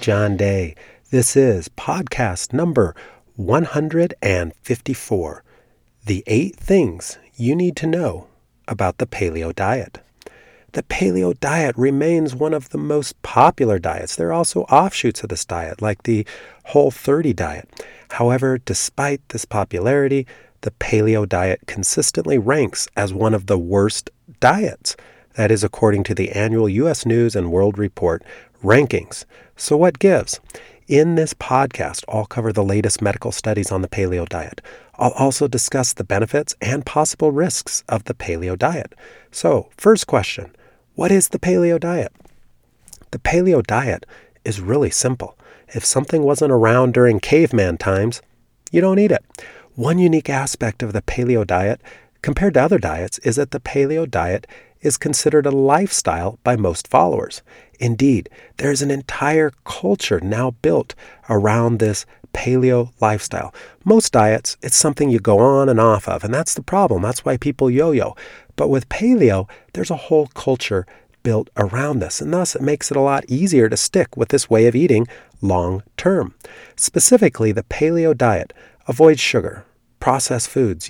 John Day. This is podcast number 154, The 8 Things You Need to Know About the Paleo Diet. The paleo diet remains one of the most popular diets. There are also offshoots of this diet, like the Whole30 diet. However, despite this popularity, the paleo diet consistently ranks as one of the worst diets. That is according to the annual U.S. News and World Report rankings. So what gives? In this podcast, I'll cover the latest medical studies on the paleo diet. I'll also discuss the benefits and possible risks of the paleo diet. So, first question, what is the paleo diet? The paleo diet is really simple. If something wasn't around during caveman times, you don't eat it. One unique aspect of the paleo diet compared to other diets is that the paleo diet is considered a lifestyle by most followers. Indeed, there's an entire culture now built around this paleo lifestyle. Most diets, it's something you go on and off of, and that's the problem. That's why people yo-yo. But with paleo, there's a whole culture built around this, and thus it makes it a lot easier to stick with this way of eating long term. Specifically, the paleo diet avoids sugar, processed foods,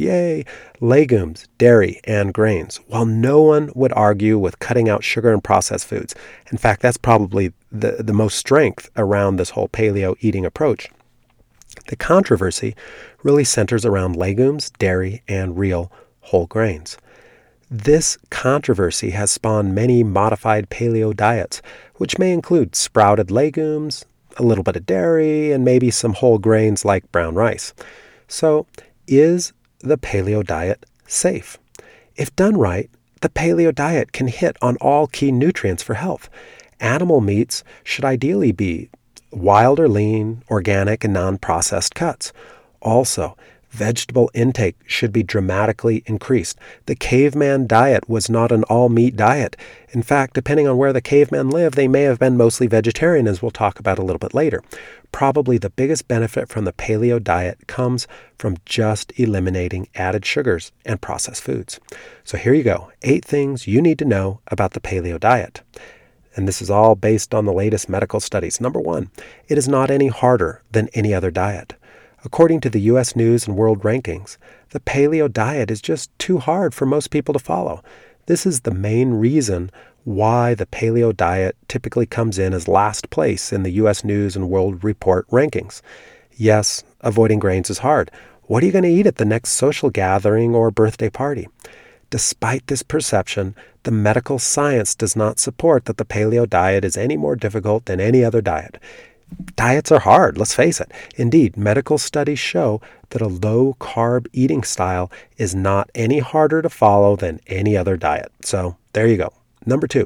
legumes, dairy, and grains. While no one would argue with cutting out sugar and processed foods. In fact, that's probably the most strength around this whole paleo eating approach. The controversy really centers around legumes, dairy, and real whole grains. This controversy has spawned many modified paleo diets, which may include sprouted legumes, a little bit of dairy, and maybe some whole grains like brown rice. So, is the paleo diet safe? If done right, the paleo diet can hit on all key nutrients for health. Animal meats should ideally be wild or lean, organic, and non-processed cuts. Also, vegetable intake should be dramatically increased. The caveman diet was not an all-meat diet. In fact, depending on where the cavemen lived, they may have been mostly vegetarian, as we'll talk about a little bit later. Probably the biggest benefit from the paleo diet comes from just eliminating added sugars and processed foods. So here you go, 8 things you need to know about the paleo diet. And this is all based on the latest medical studies. Number 1, it is not any harder than any other diet. According to the U.S. News and World Rankings, the paleo diet is just too hard for most people to follow. This is the main reason why the paleo diet typically comes in as last place in the U.S. News and World Report rankings. Yes, avoiding grains is hard. What are you going to eat at the next social gathering or birthday party? Despite this perception, the medical science does not support that the paleo diet is any more difficult than any other diet. Diets are hard, let's face it. Indeed, medical studies show that a low-carb eating style is not any harder to follow than any other diet. So, there you go. Number 2,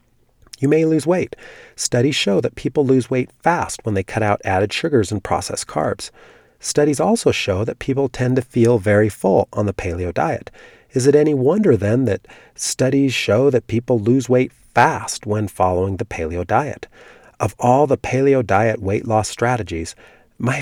you may lose weight. Studies show that people lose weight fast when they cut out added sugars and processed carbs. Studies also show that people tend to feel very full on the paleo diet. Is it any wonder then that studies show that people lose weight fast when following the paleo diet? Of all the paleo diet weight loss strategies, my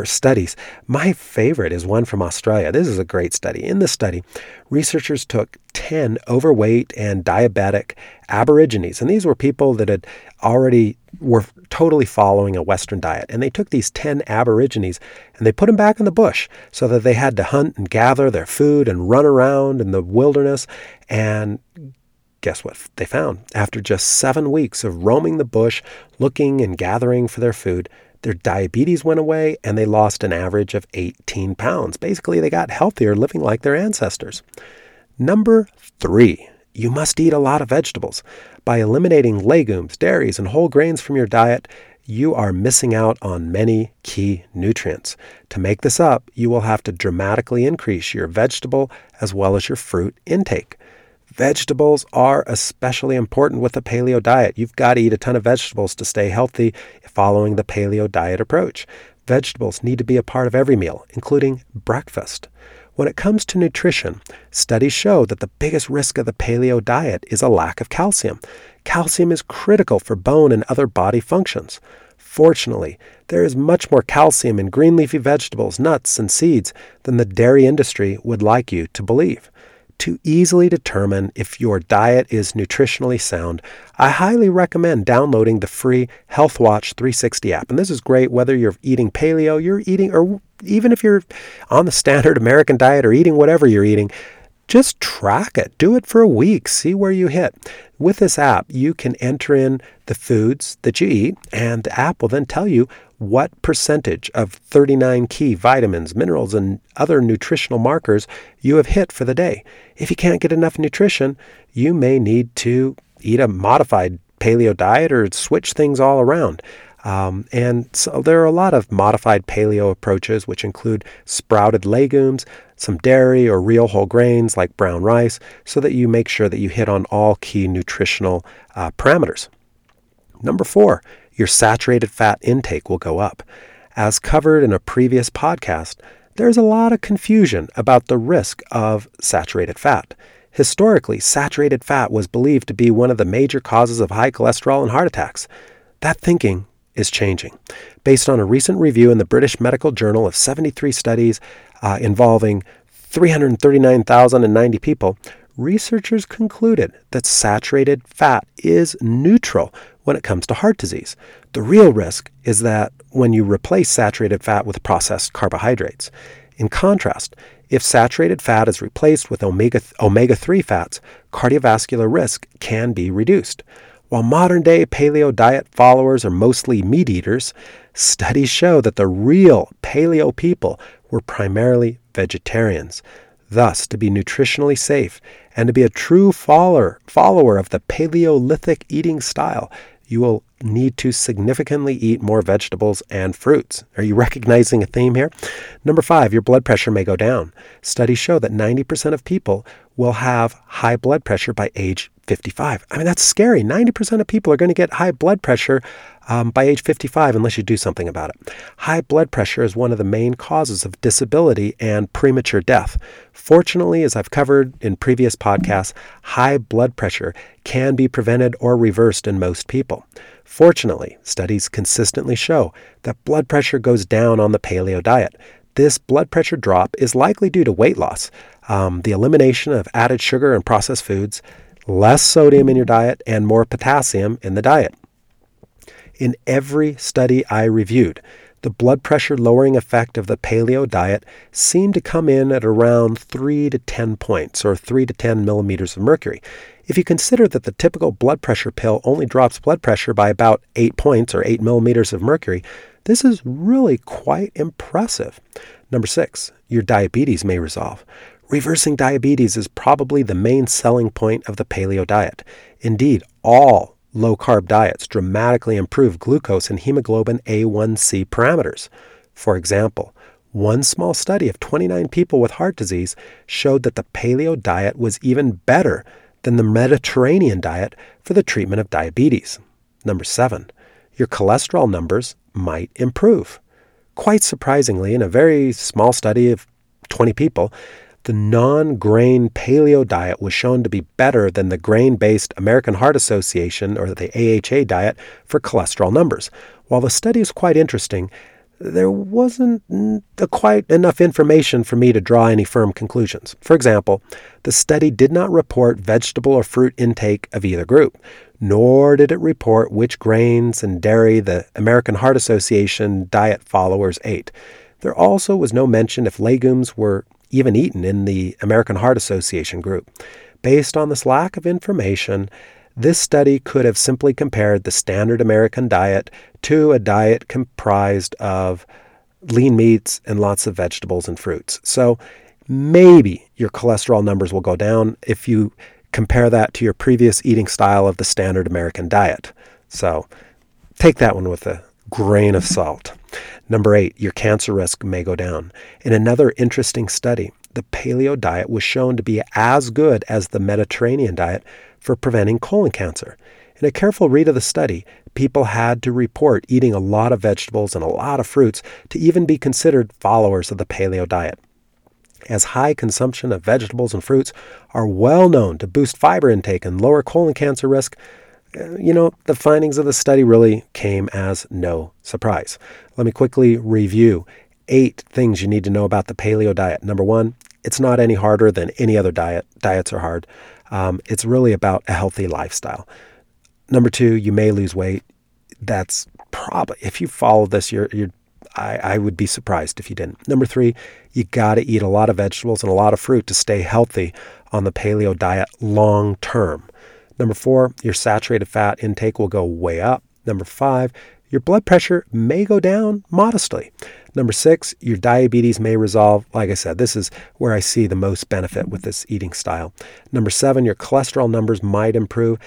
favorite is one from Australia. This is a great study. In this study, researchers took 10 overweight and diabetic Aborigines, and these were people that were totally following a Western diet. And they took these 10 Aborigines and they put them back in the bush so that they had to hunt and gather their food and run around in the wilderness. And guess what they found? After just 7 weeks of roaming the bush, looking and gathering for their food, their diabetes went away and they lost an average of 18 pounds. Basically, they got healthier living like their ancestors. Number 3, you must eat a lot of vegetables. By eliminating legumes, dairies, and whole grains from your diet, you are missing out on many key nutrients. To make this up, you will have to dramatically increase your vegetable as well as your fruit intake. Vegetables are especially important with the paleo diet. You've got to eat a ton of vegetables to stay healthy following the paleo diet approach. Vegetables need to be a part of every meal, including breakfast. When it comes to nutrition, studies show that the biggest risk of the paleo diet is a lack of calcium. Calcium is critical for bone and other body functions. Fortunately, there is much more calcium in green leafy vegetables, nuts, and seeds than the dairy industry would like you to believe. To easily determine if your diet is nutritionally sound, I highly recommend downloading the free HealthWatch 360 app. And this is great whether you're eating paleo, or even if you're on the standard American diet or eating whatever you're eating. Just track it. Do it for a week. See where you hit. With this app, you can enter in the foods that you eat, and the app will then tell you what percentage of 39 key vitamins, minerals, and other nutritional markers you have hit for the day. If you can't get enough nutrition, you may need to eat a modified paleo diet or switch things all around. And so there are a lot of modified paleo approaches, which include sprouted legumes, some dairy or real whole grains like brown rice, so that you make sure that you hit on all key nutritional parameters. Number 4, your saturated fat intake will go up. As covered in a previous podcast, there's a lot of confusion about the risk of saturated fat. Historically, saturated fat was believed to be one of the major causes of high cholesterol and heart attacks. That thinking is changing. Based on a recent review in the British Medical Journal of 73 studies involving 339,090 people, researchers concluded that saturated fat is neutral when it comes to heart disease. The real risk is that when you replace saturated fat with processed carbohydrates. In contrast, if saturated fat is replaced with omega-3 fats, cardiovascular risk can be reduced. While modern-day paleo diet followers are mostly meat eaters, studies show that the real paleo people were primarily vegetarians. Thus, to be nutritionally safe and to be a true follower of the Paleolithic eating style, you will need to significantly eat more vegetables and fruits. Are you recognizing a theme here? Number 5, your blood pressure may go down. Studies show that 90% of people will have high blood pressure by age 55. I mean, that's scary. 90% of people are going to get high blood pressure by age 55 unless you do something about it. High blood pressure is one of the main causes of disability and premature death. Fortunately, as I've covered in previous podcasts, high blood pressure can be prevented or reversed in most people. Fortunately, studies consistently show that blood pressure goes down on the paleo diet. This blood pressure drop is likely due to weight loss, the elimination of added sugar and processed foods, less sodium in your diet, and more potassium in the diet. In every study I reviewed, the blood pressure lowering effect of the paleo diet seemed to come in at around 3 to 10 points, or 3 to 10 millimeters of mercury. If you consider that the typical blood pressure pill only drops blood pressure by about 8 points, or 8 millimeters of mercury, this is really quite impressive. Number 6, your diabetes may resolve. Reversing diabetes is probably the main selling point of the paleo diet. Indeed, all low-carb diets dramatically improve glucose and hemoglobin A1C parameters. For example, one small study of 29 people with heart disease showed that the paleo diet was even better than the Mediterranean diet for the treatment of diabetes. Number 7, your cholesterol numbers might improve. Quite surprisingly, in a very small study of 20 people, the non-grain paleo diet was shown to be better than the grain-based American Heart Association, or the AHA diet, for cholesterol numbers. While the study is quite interesting, there wasn't quite enough information for me to draw any firm conclusions. For example, the study did not report vegetable or fruit intake of either group, nor did it report which grains and dairy the American Heart Association diet followers ate. There also was no mention if legumes were even eaten in the American Heart Association group. Based on this lack of information, this study could have simply compared the standard American diet to a diet comprised of lean meats and lots of vegetables and fruits. So maybe your cholesterol numbers will go down if you compare that to your previous eating style of the standard American diet. So take that one with a grain of salt. Number 8, your cancer risk may go down. In another interesting study, the paleo diet was shown to be as good as the Mediterranean diet for preventing colon cancer. In a careful read of the study, people had to report eating a lot of vegetables and a lot of fruits to even be considered followers of the paleo diet. As high consumption of vegetables and fruits are well known to boost fiber intake and lower colon cancer risk, the findings of the study really came as no surprise. Let me quickly review 8 things you need to know about the paleo diet. Number 1, It's not any harder than any other diet. Diets are hard. It's really about a healthy lifestyle. Number 2, you may lose weight. That's probably, if you follow this, I would be surprised if you didn't. Number 3, you got to eat a lot of vegetables and a lot of fruit to stay healthy on the paleo diet long term. Number 4, your saturated fat intake will go way up. Number 5, your blood pressure may go down modestly. Number 6, your diabetes may resolve. Like I said, this is where I see the most benefit with this eating style. Number 7, your cholesterol numbers might improve.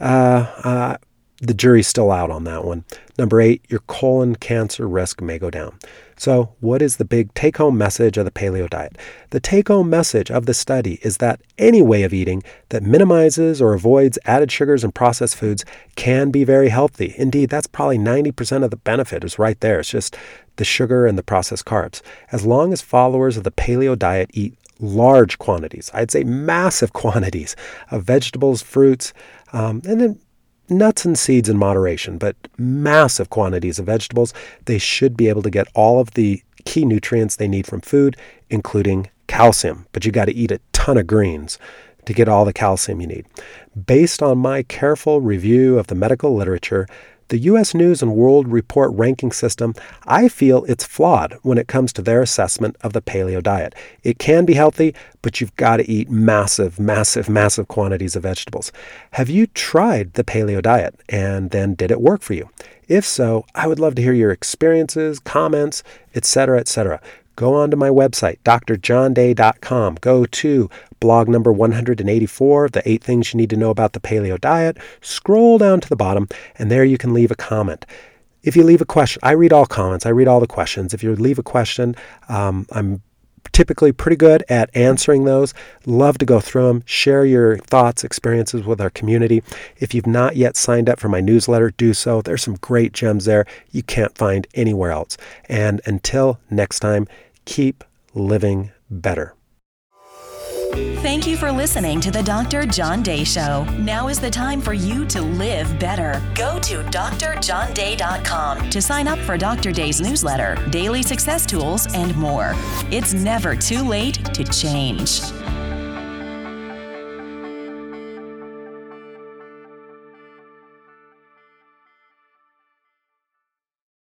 The jury's still out on that one. Number 8, your colon cancer risk may go down. So what is the big take-home message of the paleo diet? The take-home message of the study is that any way of eating that minimizes or avoids added sugars and processed foods can be very healthy. Indeed, that's probably 90% of the benefit is right there. It's just the sugar and the processed carbs. As long as followers of the paleo diet eat large quantities, I'd say massive quantities of vegetables, fruits, and then nuts and seeds in moderation, but massive quantities of vegetables, they should be able to get all of the key nutrients they need from food, including calcium. But you got to eat a ton of greens to get all the calcium you need. Based on my careful review of the medical literature, the U.S. News and World Report ranking system, I feel it's flawed when it comes to their assessment of the paleo diet. It can be healthy, but you've got to eat massive, massive, massive quantities of vegetables. Have you tried the paleo diet, and then did it work for you? If so, I would love to hear your experiences, comments, etc., etc. Go on to my website, drjohnday.com. Go to blog number 184, the 8 things you need to know about the paleo diet. Scroll down to the bottom, and there you can leave a comment. If you leave a question, I read all comments. I read all the questions. If you leave a question, I'm typically pretty good at answering those. Love to go through them, share your thoughts, experiences with our community. If you've not yet signed up for my newsletter, do so. There's some great gems there you can't find anywhere else. And until next time, keep living better. Thank you for listening to the Dr. John Day Show. Now is the time for you to live better. Go to drjohnday.com to sign up for Dr. Day's newsletter, daily success tools, and more. It's never too late to change.